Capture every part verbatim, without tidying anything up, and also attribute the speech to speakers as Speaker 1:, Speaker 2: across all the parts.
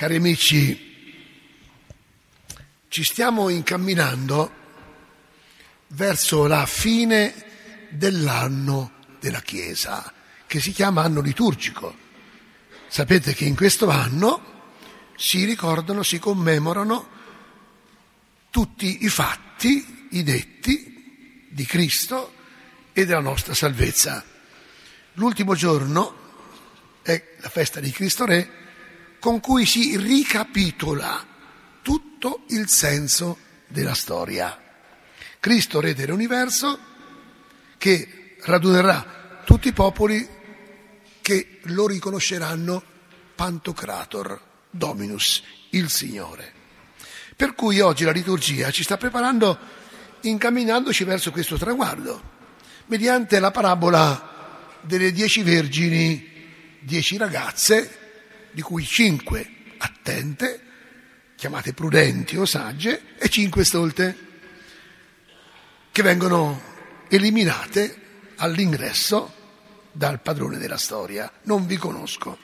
Speaker 1: Cari amici, ci stiamo incamminando verso la fine dell'anno della Chiesa, che si chiama anno liturgico. Sapete che in questo anno si ricordano, si commemorano tutti i fatti, i detti di Cristo e della nostra salvezza. L'ultimo giorno è la festa di Cristo Re, con cui si ricapitola tutto il senso della storia. Cristo Re dell'universo, che radunerà tutti i popoli che lo riconosceranno Pantocrator, Dominus, il Signore. Per cui oggi la liturgia ci sta preparando, incamminandoci verso questo traguardo, mediante la parabola delle dieci vergini, dieci ragazze, di cui cinque attente, chiamate prudenti o sagge, e cinque stolte, che vengono eliminate all'ingresso dal padrone della storia. Non vi conosco.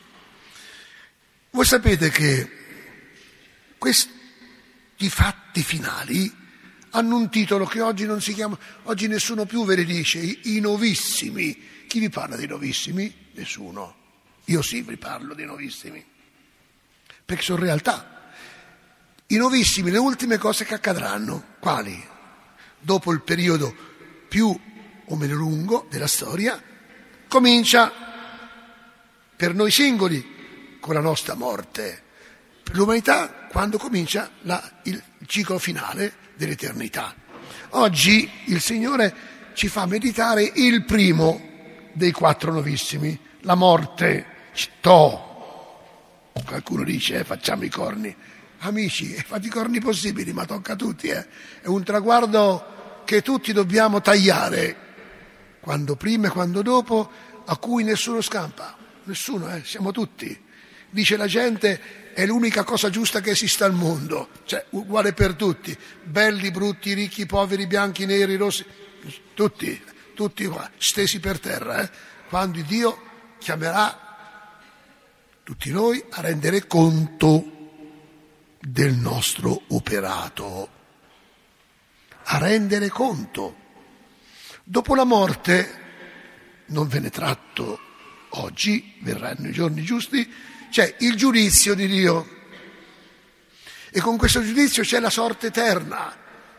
Speaker 1: Voi sapete che questi fatti finali hanno un titolo che oggi non si chiama, oggi nessuno più ve ne dice, i, i novissimi. Chi vi parla dei novissimi? Nessuno. Io sì vi parlo dei novissimi, perché sono realtà. I novissimi, le ultime cose che accadranno, quali? Dopo il periodo più o meno lungo della storia, comincia per noi singoli con la nostra morte, per l'umanità quando comincia la, il ciclo finale dell'eternità. Oggi il Signore ci fa meditare il primo dei quattro novissimi, la morte. To. Qualcuno dice eh, facciamo i corni. Amici, fate i corni possibili, ma tocca a tutti. Eh. È un traguardo che tutti dobbiamo tagliare, quando prima e quando dopo, a cui nessuno scampa. Nessuno, eh, siamo tutti. Dice la gente, è l'unica cosa giusta che esista al mondo, cioè uguale per tutti, belli, brutti, ricchi, poveri, bianchi, neri, rossi, tutti, tutti qua, stesi per terra, eh. Quando Dio chiamerà tutti noi a rendere conto del nostro operato, a rendere conto. Dopo la morte, non ve ne tratto oggi, verranno i giorni giusti, c'è il giudizio di Dio e con questo giudizio c'è la sorte eterna.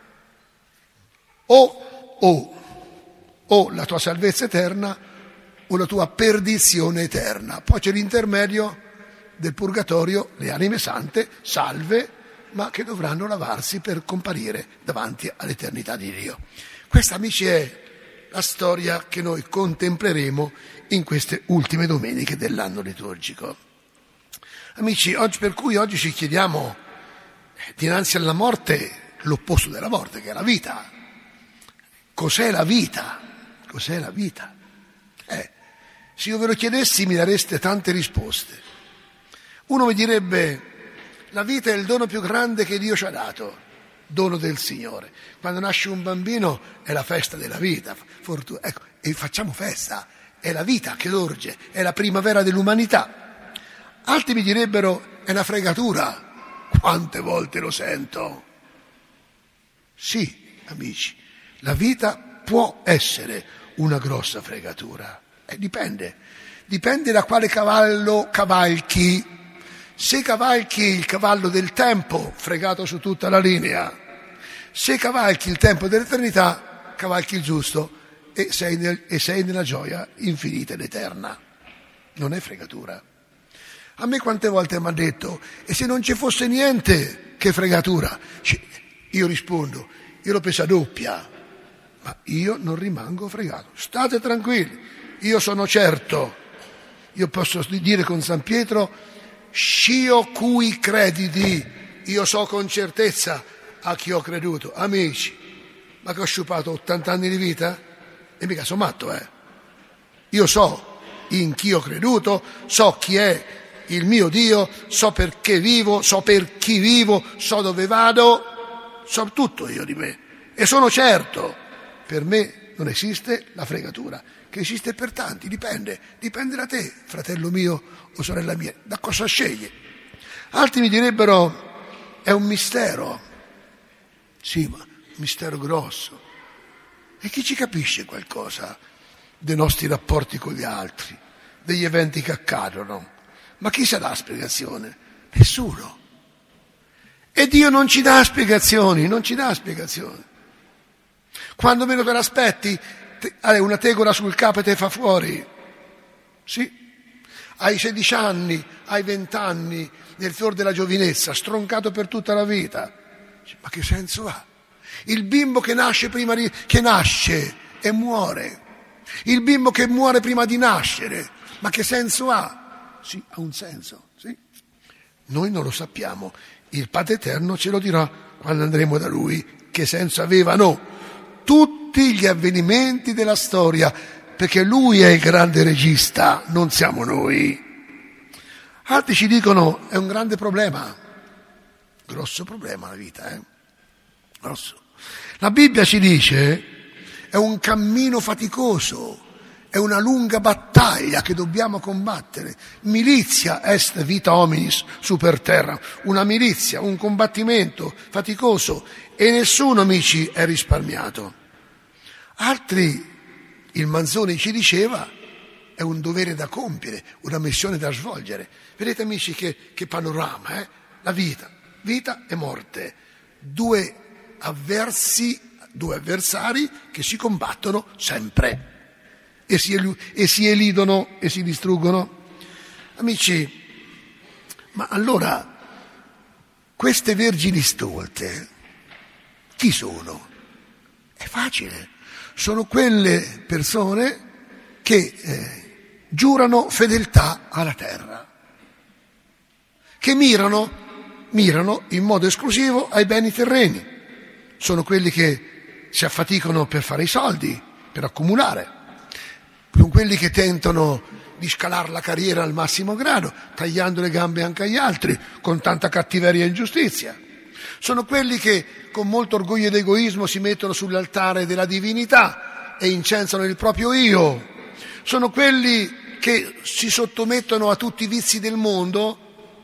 Speaker 1: O, o, o la tua salvezza eterna o la tua perdizione eterna. Poi c'è l'intermedio del purgatorio, le anime sante, salve, ma che dovranno lavarsi per comparire davanti all'eternità di Dio. Questa, amici, è la storia che noi contempleremo in queste ultime domeniche dell'anno liturgico. Amici, oggi, per cui oggi ci chiediamo, dinanzi alla morte, l'opposto della morte, che è la vita. Cos'è la vita? Cos'è la vita? Eh, se io ve lo chiedessi mi dareste tante risposte. Uno mi direbbe, la vita è il dono più grande che Dio ci ha dato, dono del Signore. Quando nasce un bambino è la festa della vita, fortuna. Ecco, e facciamo festa, è la vita che sorge, è la primavera dell'umanità. Altri mi direbbero, è una fregatura, quante volte lo sento. Sì, amici, la vita può essere una grossa fregatura. Eh, dipende, dipende da quale cavallo cavalchi. Se cavalchi il cavallo del tempo, fregato su tutta la linea. Se cavalchi il tempo dell'eternità, cavalchi il giusto e sei, nel, e sei nella gioia infinita ed eterna. Non è fregatura. A me quante volte mi ha detto, e se non ci fosse niente, che fregatura? Io rispondo, io l'ho presa doppia, ma io non rimango fregato. State tranquilli, io sono certo, io posso dire con San Pietro, scio cui credidi, io so con certezza a chi ho creduto. Amici, ma che ho sciupato ottanta anni di vita? E mica sono matto, eh. Io so in chi ho creduto, so chi è il mio Dio, so perché vivo, so per chi vivo, so dove vado, so tutto io di me. E sono certo, per me non esiste la fregatura, che esiste per tanti, dipende, dipende da te, fratello mio o sorella mia, da cosa scegli. Altri mi direbbero è un mistero. Sì, ma un mistero grosso. E chi ci capisce qualcosa dei nostri rapporti con gli altri, degli eventi che accadono? Ma chi sa dà spiegazione? Nessuno. E Dio non ci dà spiegazioni, non ci dà spiegazioni. Quando meno te l'aspetti, te, hai una tegola sul capo e te fa fuori. Sì. Hai sedici anni, hai venti anni, nel fior della giovinezza, stroncato per tutta la vita. Ma che senso ha? Il bimbo che nasce prima di, che nasce e muore. Il bimbo che muore prima di nascere. Ma che senso ha? Sì, ha un senso, sì. Noi non lo sappiamo. Il Padre Eterno ce lo dirà quando andremo da Lui. Che senso avevano tutti gli avvenimenti della storia, perché Lui è il grande regista, non siamo noi. Altri ci dicono è un grande problema, grosso problema la vita, eh? Grosso. La Bibbia ci dice è un cammino faticoso, è una lunga battaglia che dobbiamo combattere. Milizia est vita hominis super terra, una milizia, un combattimento faticoso e nessuno, amici, è risparmiato. Altri, il Manzoni ci diceva, è un dovere da compiere, una missione da svolgere. Vedete, amici, che, che panorama, eh? La vita, vita e morte, due avversi, due avversari che si combattono sempre e si, e si elidono e si distruggono. Amici, ma allora queste vergini stolte chi sono? È facile, sono quelle persone che eh, giurano fedeltà alla terra, che mirano, mirano in modo esclusivo ai beni terreni. Sono quelli che si affaticano per fare i soldi, per accumulare. Sono quelli che tentano di scalare la carriera al massimo grado, tagliando le gambe anche agli altri, con tanta cattiveria e ingiustizia. Sono quelli che con molto orgoglio ed egoismo si mettono sull'altare della divinità e incensano il proprio io. Sono quelli che si sottomettono a tutti i vizi del mondo,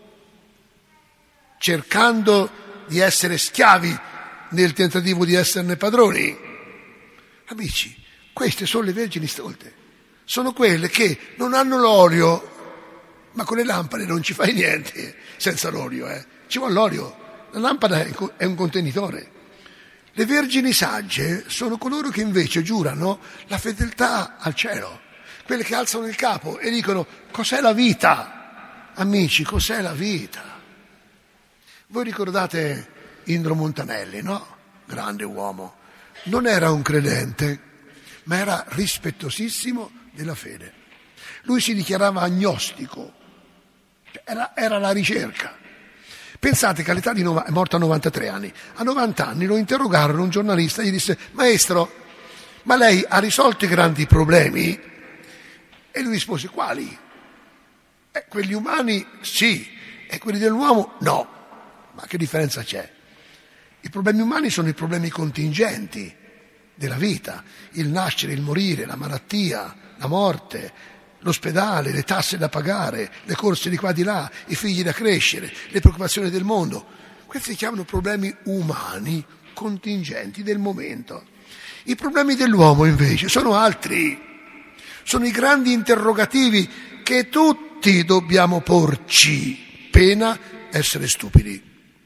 Speaker 1: cercando di essere schiavi nel tentativo di esserne padroni. Amici, queste sono le vergini stolte. Sono quelle che non hanno l'olio, ma con le lampade non ci fai niente senza l'olio, eh. Ci vuole l'olio. La lampada è un contenitore. Le vergini sagge sono coloro che invece giurano la fedeltà al cielo, quelle che alzano il capo e dicono cos'è la vita? Amici, cos'è la vita? Voi ricordate Indro Montanelli, no? Grande uomo. Non era un credente, ma era rispettosissimo della fede. Lui si dichiarava agnostico, era, era la ricerca. Pensate che all'età di nova, è morto a novantatré anni, a novanta anni lo interrogarono un giornalista e gli disse: maestro, ma lei ha risolto i grandi problemi? E lui rispose: quali? Eh, quelli umani sì, e quelli dell'uomo no. Ma che differenza c'è? I problemi umani sono i problemi contingenti della vita, il nascere, il morire, la malattia, la morte, l'ospedale, le tasse da pagare, le corse di qua di là, i figli da crescere, le preoccupazioni del mondo. Questi si chiamano problemi umani contingenti del momento. I problemi dell'uomo invece sono altri, sono i grandi interrogativi che tutti dobbiamo porci, pena essere stupidi.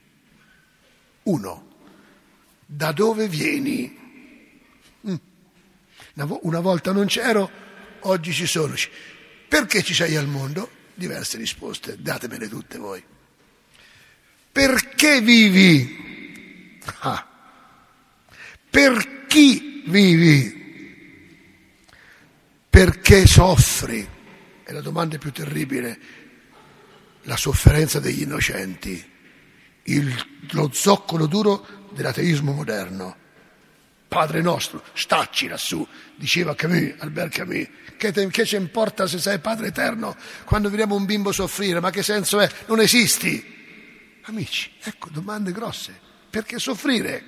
Speaker 1: Uno, da dove vieni? Una volta non c'ero, oggi ci sono. Perché ci sei al mondo? Diverse risposte, datemele tutte voi. Perché vivi? Ah. Per chi vivi? Perché soffri? È la domanda più terribile. La sofferenza degli innocenti, il, lo zoccolo duro dell'ateismo moderno. Padre nostro, stacci lassù, diceva Camus, Albert Camus, che, te, che ci importa se sei Padre eterno quando vediamo un bimbo soffrire, ma che senso è? Non esisti. Amici, ecco, domande grosse, perché soffrire?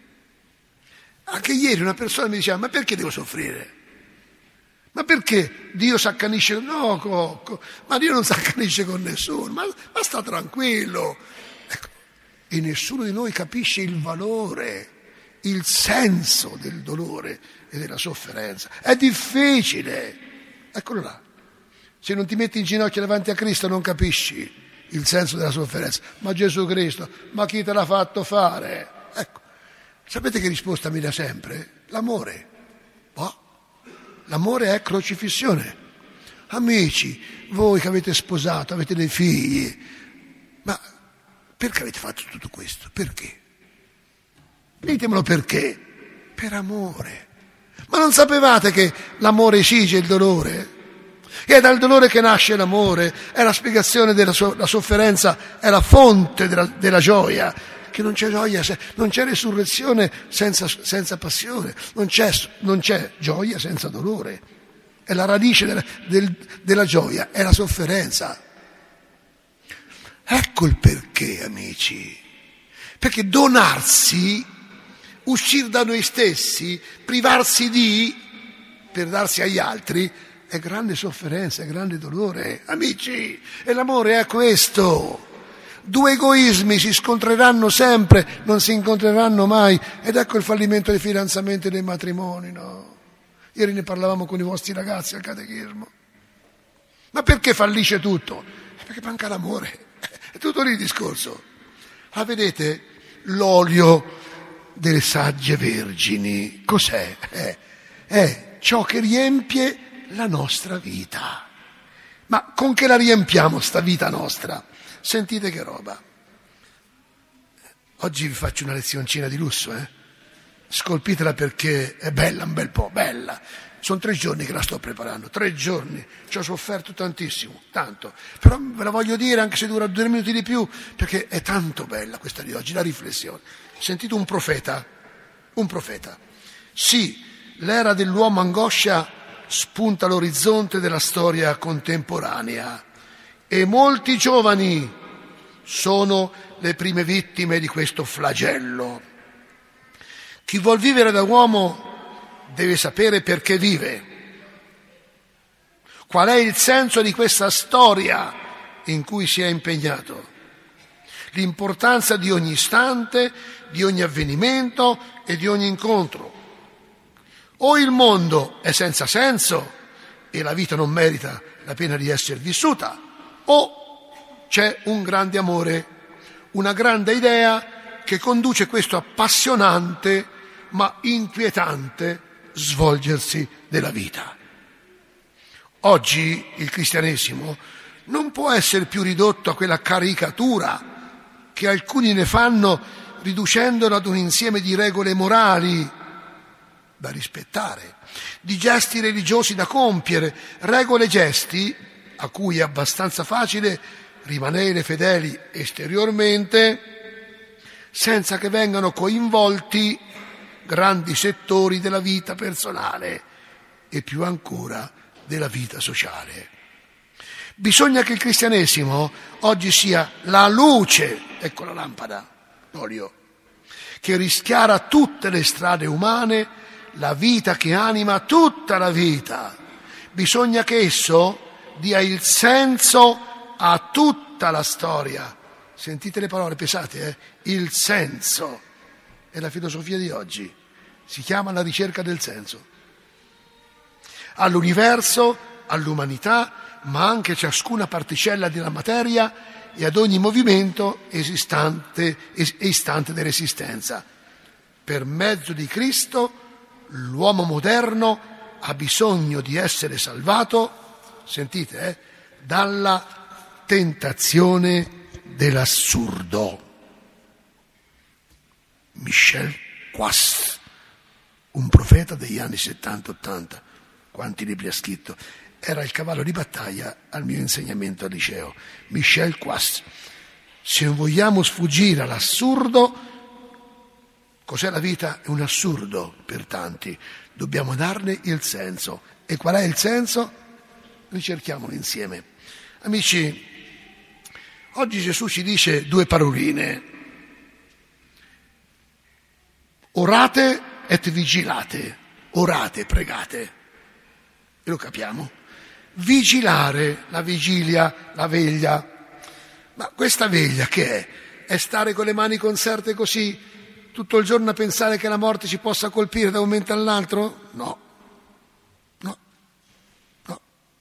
Speaker 1: Anche ieri una persona mi diceva: ma perché devo soffrire? Ma perché Dio si accanisce, no, Cocco, ma Dio non si accanisce con nessuno, ma, ma sta tranquillo. Ecco, e nessuno di noi capisce il valore, il senso del dolore e della sofferenza. È difficile. Eccolo là. Se non ti metti in ginocchio davanti a Cristo non capisci il senso della sofferenza. Ma Gesù Cristo, ma chi te l'ha fatto fare? Ecco, sapete che risposta mi dà sempre? L'amore. Oh, l'amore è crocifissione. Amici, voi che avete sposato, avete dei figli, ma perché avete fatto tutto questo? Perché? Ditemelo perché. Per amore. Ma non sapevate che l'amore esige il dolore? E è dal dolore che nasce l'amore, è la spiegazione della so- la sofferenza, è la fonte della, della gioia, che non c'è gioia, se- non c'è resurrezione senza, senza passione, non c'è, non c'è gioia senza dolore, è la radice della, del, della gioia, è la sofferenza. Ecco il perché, amici, perché donarsi, uscire da noi stessi, privarsi di, per darsi agli altri, è grande sofferenza, è grande dolore, amici, e l'amore è questo. Due egoismi si scontreranno sempre, non si incontreranno mai, ed ecco il fallimento dei fidanzamenti e dei matrimoni, no? Ieri ne parlavamo con i vostri ragazzi al catechismo. Ma perché fallisce tutto? Perché manca l'amore, è tutto lì il discorso. Ah, vedete, l'olio delle sagge vergini, cos'è? È, è ciò che riempie la nostra vita. Ma con che la riempiamo sta vita nostra? Sentite che roba. Oggi vi faccio una lezioncina di lusso, eh? Scolpitela perché è bella un bel po', bella. Sono tre giorni che la sto preparando, tre giorni. Ci ho sofferto tantissimo, tanto. Però ve la voglio dire anche se dura due minuti di più, perché è tanto bella questa di oggi, la riflessione. Sentite un profeta, un profeta. Sì, l'era dell'uomo angoscia spunta all'orizzonte della storia contemporanea e molti giovani sono le prime vittime di questo flagello. Chi vuol vivere da uomo deve sapere perché vive, qual è il senso di questa storia in cui si è impegnato, l'importanza di ogni istante, di ogni avvenimento e di ogni incontro. O il mondo è senza senso e la vita non merita la pena di essere vissuta, o c'è un grande amore, una grande idea che conduce questo appassionante ma inquietante svolgersi della vita. Oggi il cristianesimo non può essere più ridotto a quella caricatura che alcuni ne fanno riducendolo ad un insieme di regole morali da rispettare, di gesti religiosi da compiere, regole e gesti a cui è abbastanza facile rimanere fedeli esteriormente senza che vengano coinvolti grandi settori della vita personale e più ancora della vita sociale. Bisogna che il cristianesimo oggi sia la luce, ecco la lampada d'olio, che rischiara tutte le strade umane, la vita che anima tutta la vita. Bisogna che esso dia il senso a tutta la storia. Sentite le parole pesate, eh? Il senso. È la filosofia di oggi. Si chiama la ricerca del senso. All'universo, all'umanità, ma anche ciascuna particella della materia e ad ogni movimento esistente e istante dell'esistenza. Per mezzo di Cristo l'uomo moderno ha bisogno di essere salvato, sentite, eh, dalla tentazione dell'assurdo. Michel Quast, un profeta degli anni settanta ottanta, quanti libri ha scritto, era il cavallo di battaglia al mio insegnamento al liceo. Michel Quast. Se non vogliamo sfuggire all'assurdo, cos'è la vita? È un assurdo per tanti. Dobbiamo darne il senso. E qual è il senso? Ricerchiamolo insieme. Amici, oggi Gesù ci dice due paroline. Orate et vigilate. Orate, pregate. E lo capiamo. vigilare, la vigilia, la veglia. Ma questa veglia che è? È stare con le mani conserte così tutto il giorno a pensare che la morte ci possa colpire da un momento all'altro? No, no, no.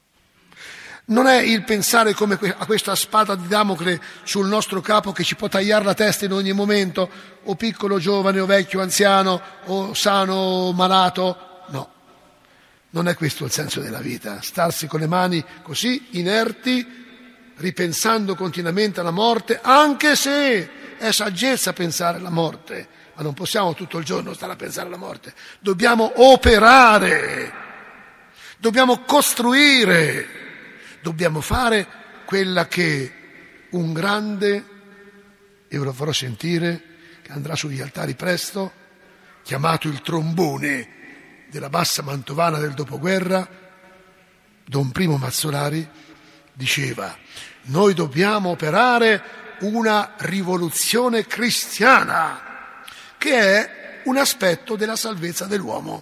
Speaker 1: Non è il pensare come a questa spada di Damocle sul nostro capo che ci può tagliare la testa in ogni momento, o piccolo, giovane, o vecchio, anziano, o sano, o malato. No, non è questo il senso della vita, starsi con le mani così inerti, ripensando continuamente alla morte, anche se è saggezza pensare alla morte. Ma non possiamo tutto il giorno stare a pensare alla morte. Dobbiamo operare, dobbiamo costruire, dobbiamo fare quella che un grande, e ve lo farò sentire, che andrà sugli altari presto, chiamato il trombone della bassa mantovana del dopoguerra, Don Primo Mazzolari, diceva: noi dobbiamo operare una rivoluzione cristiana, che è un aspetto della salvezza dell'uomo.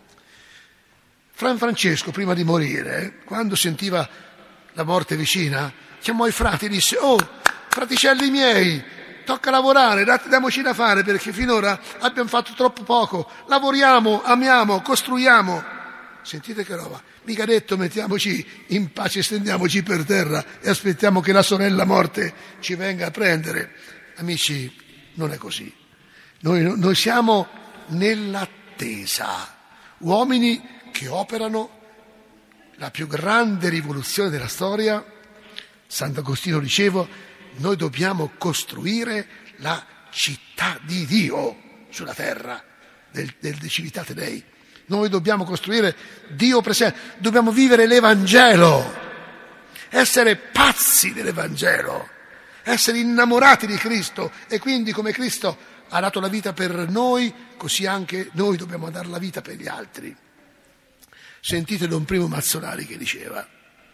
Speaker 1: Fran Francesco, prima di morire, quando sentiva la morte vicina, chiamò i frati e disse: oh, fraticelli miei, tocca lavorare, diamoci da fare, perché finora abbiamo fatto troppo poco, lavoriamo, amiamo, costruiamo. Sentite che roba, mica ha detto mettiamoci in pace, stendiamoci per terra e aspettiamo che la sorella morte ci venga a prendere. Amici, non è così. Noi, noi siamo nell'attesa, uomini che operano la più grande rivoluzione della storia. Sant'Agostino diceva: noi dobbiamo costruire la città di Dio sulla terra, del, del De Civitate Dei. Noi dobbiamo costruire Dio presente, dobbiamo vivere l'Evangelo, essere pazzi dell'Evangelo, essere innamorati di Cristo, e quindi come Cristo ha dato la vita per noi, così anche noi dobbiamo dare la vita per gli altri. Sentite Don Primo Mazzolari che diceva: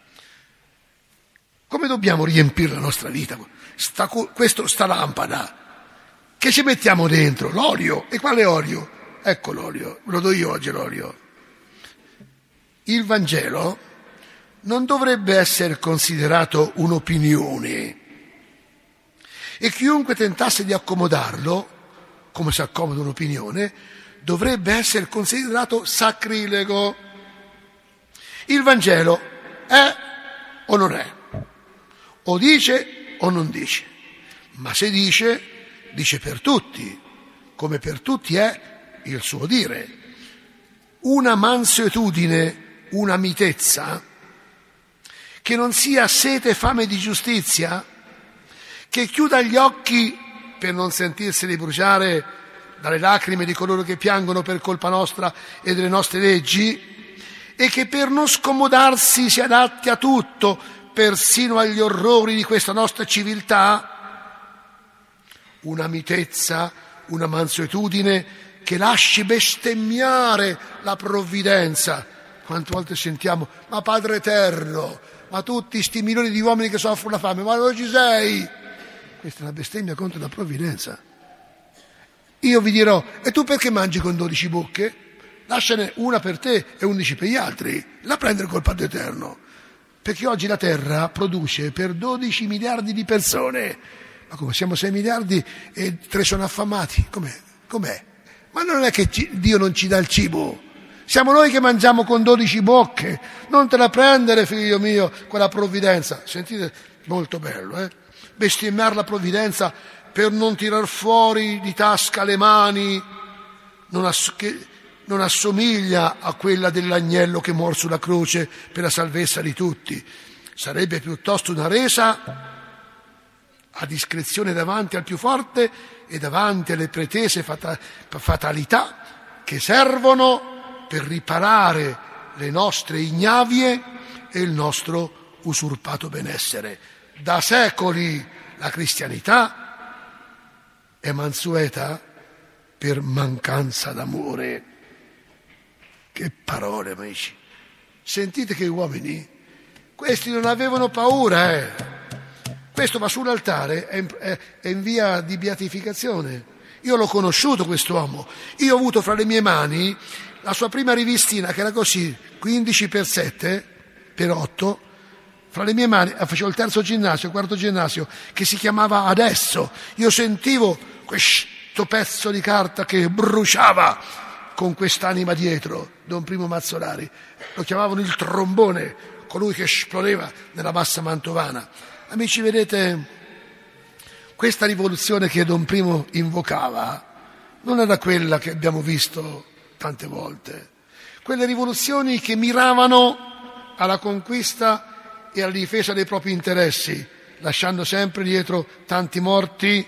Speaker 1: come dobbiamo riempire la nostra vita? Sta, questo, sta lampada, che ci mettiamo dentro? L'olio. E quale olio? Ecco l'olio, ve lo do io oggi l'olio. Il Vangelo non dovrebbe essere considerato un'opinione, e chiunque tentasse di accomodarlo, come si accomoda un'opinione, dovrebbe essere considerato sacrilego. Il Vangelo è o non è, o dice o non dice, ma se dice, dice per tutti, come per tutti è il suo dire. Una mansuetudine, una mitezza, che non sia sete e fame di giustizia, che chiuda gli occhi per non sentirseli bruciare dalle lacrime di coloro che piangono per colpa nostra e delle nostre leggi, e che per non scomodarsi si adatti a tutto, persino agli orrori di questa nostra civiltà. Una mitezza, una mansuetudine che lasci bestemmiare la provvidenza. Quante volte sentiamo: ma Padre Eterno, ma tutti sti milioni di uomini che soffrono la fame, ma dove ci sei? Questa è una bestemmia contro la provvidenza. Io vi dirò: e tu perché mangi con dodici bocche? Lasciane una per te e undici per gli altri, la prendere col Padre Eterno, perché oggi la terra produce per dodici miliardi di persone. Ma come, siamo sei miliardi e tre sono affamati? Com'è? Com'è? Ma non è che Dio non ci dà il cibo, siamo noi che mangiamo con dodici bocche. Non te la prendere, figlio mio, quella provvidenza. Sentite, molto bello, eh? Bestemmiare la provvidenza per non tirar fuori di tasca le mani, non, ass- che non assomiglia a quella dell'agnello che muore sulla croce per la salvezza di tutti. Sarebbe piuttosto una resa a discrezione davanti al più forte e davanti alle pretese fata- fatalità che servono per riparare le nostre ignavie e il nostro usurpato benessere. Da secoli la cristianità è mansueta per mancanza d'amore. Che parole, amici! Sentite che uomini, questi non avevano paura, eh! Questo va sull'altare, è in, è, è in via di beatificazione. Io l'ho conosciuto quest'uomo, io ho avuto fra le mie mani la sua prima rivistina, che era così, quindici per sette, per otto, fra le mie mani, facevo il terzo ginnasio, il quarto ginnasio, che si chiamava Adesso. Io sentivo questo pezzo di carta che bruciava con quest'anima dietro, Don Primo Mazzolari. Lo chiamavano il trombone, colui che esplodeva nella bassa mantovana. Amici, vedete, questa rivoluzione che Don Primo invocava non era quella che abbiamo visto tante volte. Quelle rivoluzioni che miravano alla conquista e alla difesa dei propri interessi, lasciando sempre dietro tanti morti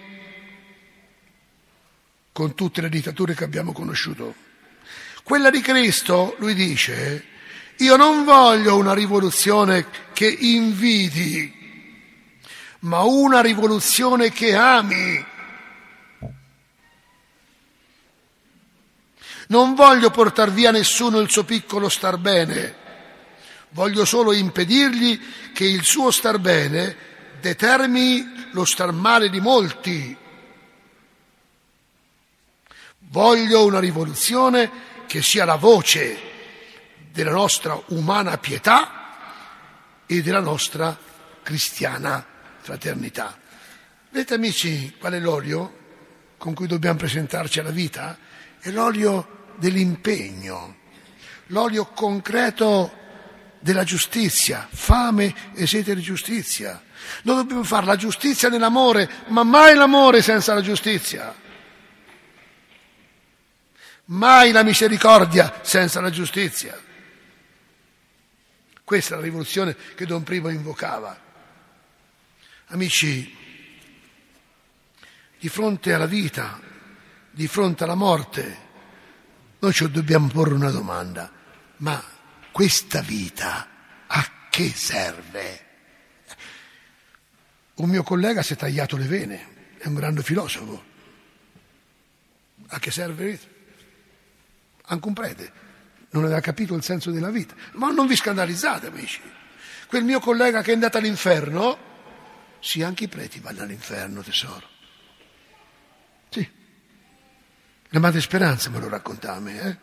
Speaker 1: con tutte le dittature che abbiamo conosciuto. Quella di Cristo, lui dice, io non voglio una rivoluzione che invidi, ma una rivoluzione che ami. Non voglio portar via a nessuno il suo piccolo star bene, voglio solo impedirgli che il suo star bene determini lo star male di molti. Voglio una rivoluzione che sia la voce della nostra umana pietà e della nostra cristiana fraternità. Vedete, amici, qual è l'olio con cui dobbiamo presentarci alla vita? È l'olio dell'impegno, l'olio concreto della giustizia, fame e sete di giustizia. Noi dobbiamo fare la giustizia nell'amore, ma mai l'amore senza la giustizia. Mai la misericordia senza la giustizia. Questa è la rivoluzione che Don Primo invocava. Amici, di fronte alla vita, di fronte alla morte, noi ci dobbiamo porre una domanda: ma questa vita a che serve? Un mio collega si è tagliato le vene, è un grande filosofo. A che serve la vita? Anche un prete non aveva capito il senso della vita. Ma non vi scandalizzate, amici. Quel mio collega che è andato all'inferno, sì, anche i preti vanno all'inferno, tesoro. Sì. La Madre Speranza me lo raccontava a me, eh?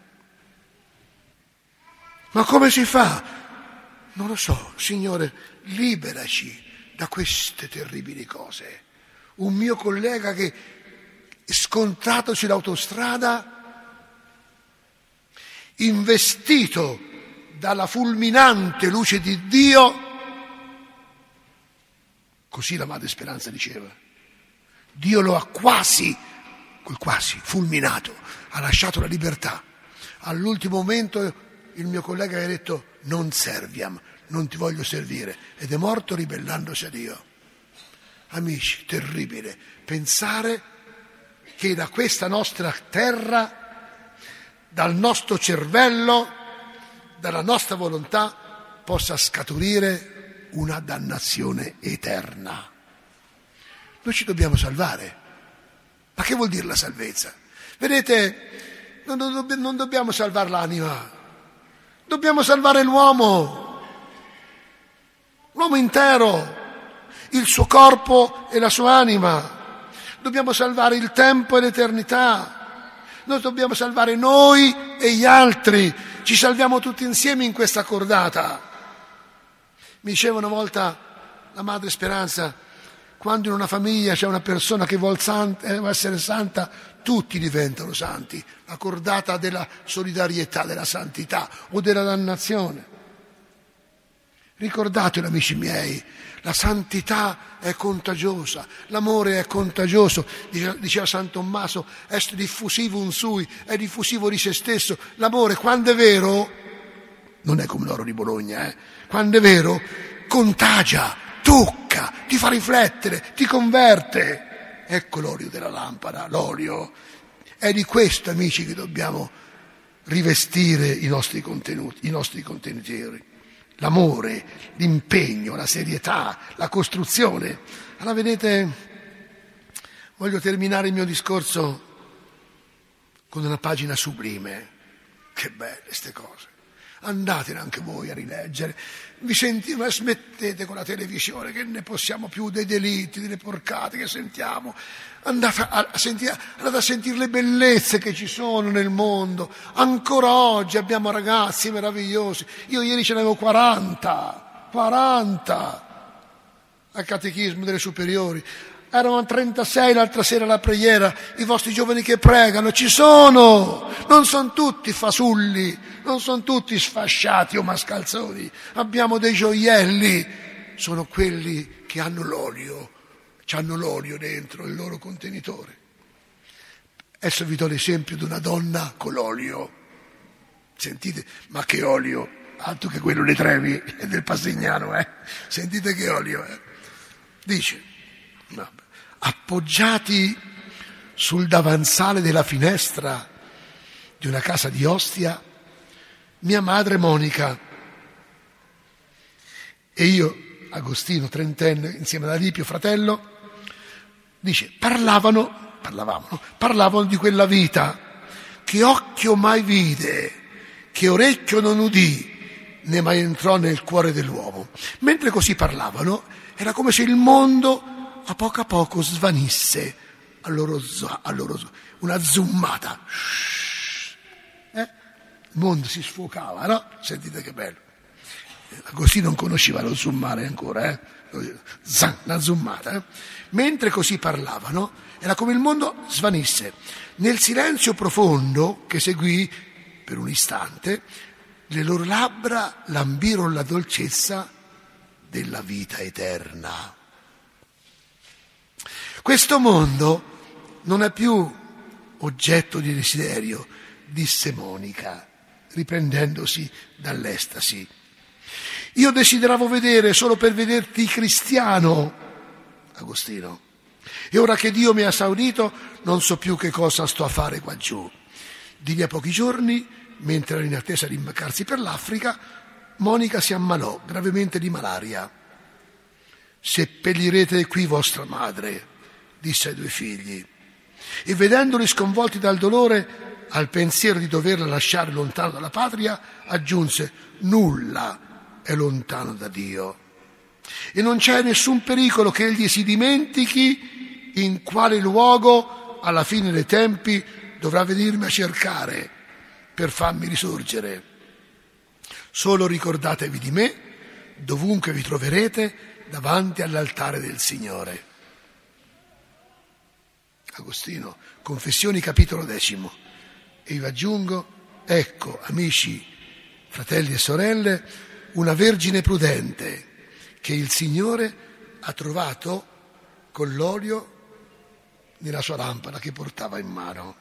Speaker 1: Ma come si fa? Non lo so, Signore, liberaci da queste terribili cose. Un mio collega che, scontratosi l'autostrada, investito dalla fulminante luce di Dio, così la Madre Speranza diceva, Dio lo ha quasi, quel quasi, fulminato, ha lasciato la libertà. All'ultimo momento il mio collega ha detto: non serviam, non ti voglio servire, ed è morto ribellandosi a Dio. Amici, terribile pensare che da questa nostra terra, dal nostro cervello, dalla nostra volontà, possa scaturire una dannazione eterna. Noi ci dobbiamo salvare. Ma che vuol dire la salvezza? Vedete, non dobbiamo salvare l'anima, dobbiamo salvare l'uomo, l'uomo intero, il suo corpo e la sua anima. Dobbiamo salvare il tempo e l'eternità. Noi dobbiamo salvare noi e gli altri. Ci salviamo tutti insieme in questa cordata. Mi diceva una volta la Madre Speranza: quando in una famiglia c'è una persona che vuol essere santa, tutti diventano santi. La cordata della solidarietà, della santità o della dannazione. Ricordatelo, amici miei, la santità è contagiosa, l'amore è contagioso, diceva San Tommaso, est diffusivum sui, è diffusivo di se stesso. L'amore, quando è vero, non è come l'oro di Bologna, eh? Quando è vero, contagia, tocca, ti fa riflettere, ti converte. Ecco l'olio della lampada, l'olio. È di questo, amici, che dobbiamo rivestire i nostri contenuti, i nostri contenitori. L'amore, l'impegno, la serietà, la costruzione. Allora, vedete, voglio terminare il mio discorso con una pagina sublime. Che belle queste cose. Andatene anche voi a rileggere. Vi sentite, ma smettete con la televisione, che ne possiamo più dei delitti, delle porcate che sentiamo. Andate a, a, sentire, andate a sentire le bellezze che ci sono nel mondo. Ancora oggi abbiamo ragazzi meravigliosi. Io ieri ce ne avevo quaranta, quaranta al catechismo delle superiori. Erano trentasei l'altra sera alla preghiera. I vostri giovani che pregano ci sono, non sono tutti fasulli, non sono tutti sfasciati o mascalzoni. Abbiamo dei gioielli, sono quelli che hanno l'olio, hanno l'olio dentro il loro contenitore. Adesso vi do l'esempio di una donna con l'olio. Sentite, ma che olio, altro che quello dei Trevi e del Passignano, eh? Sentite che olio, eh? Dice, no, appoggiati sul davanzale della finestra di una casa di Ostia, mia madre Monica e io, Agostino, trentenne, insieme ad Alipio, fratello, dice, parlavano, parlavamo, no? parlavano di quella vita che occhio mai vide, che orecchio non udì, né mai entrò nel cuore dell'uomo. Mentre così parlavano, era come se il mondo a poco a poco svanisse a loro, a loro una zoomata. Eh? Il mondo si sfocava, no? Sentite che bello. Agostino non conosceva lo zoomare ancora, eh? Una zoomata. Eh? Mentre così parlavano, era come il mondo svanisse. Nel silenzio profondo che seguì per un istante, le loro labbra lambirono la dolcezza della vita eterna. Questo mondo non è più oggetto di desiderio, disse Monica, riprendendosi dall'estasi. Io desideravo vedere solo per vederti cristiano, Agostino, e ora che Dio mi ha esaurito non so più che cosa sto a fare qua giù. Di lì a pochi giorni, mentre era in attesa di imbarcarsi per l'Africa, Monica si ammalò gravemente di malaria. Seppellirete qui vostra madre, disse ai due figli, e vedendoli sconvolti dal dolore al pensiero di doverla lasciare lontano dalla patria, aggiunse, nulla è lontano da Dio e non c'è nessun pericolo che egli si dimentichi in quale luogo alla fine dei tempi dovrà venirmi a cercare per farmi risorgere. Solo ricordatevi di me dovunque vi troverete davanti all'altare del Signore. Agostino, Confessioni, capitolo decimo. E io aggiungo, ecco, amici, fratelli e sorelle, una vergine prudente che il Signore ha trovato con l'olio nella sua lampada che portava in mano.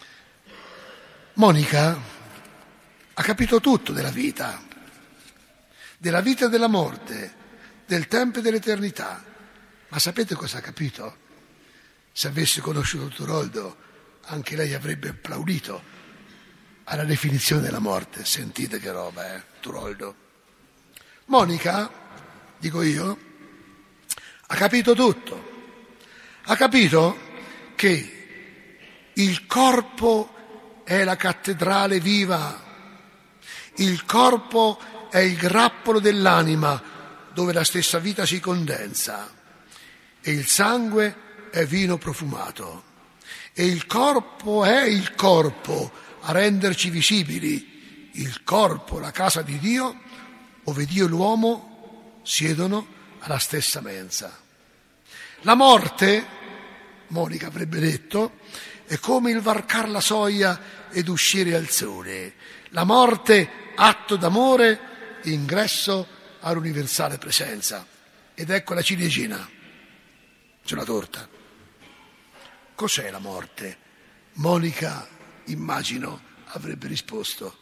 Speaker 1: Monica ha capito tutto della vita, della vita e della morte, del tempo e dell'eternità. Ma sapete cosa ha capito? Se avesse conosciuto Turoldo, anche lei avrebbe applaudito alla definizione della morte. Sentite che roba, eh, Turoldo. Monica, dico io, ha capito tutto. Ha capito che il corpo è la cattedrale viva, il corpo è il grappolo dell'anima dove la stessa vita si condensa e il sangue è vino profumato e il corpo è il corpo a renderci visibili, il corpo, la casa di Dio, ove Dio e l'uomo siedono alla stessa mensa. La morte, Monica avrebbe detto, è come il varcar la soglia ed uscire al sole. La morte, atto d'amore, ingresso all'universale presenza. Ed ecco la ciliegina, c'è la torta. Cos'è la morte? Monica, immagino, avrebbe risposto,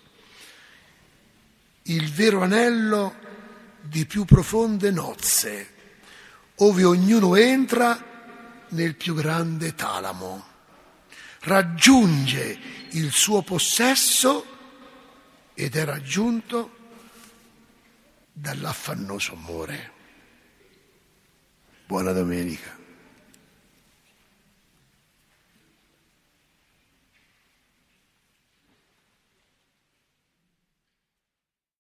Speaker 1: il vero anello di più profonde nozze, ove ognuno entra nel più grande talamo, raggiunge il suo possesso ed è raggiunto dall'affannoso amore. Buona domenica.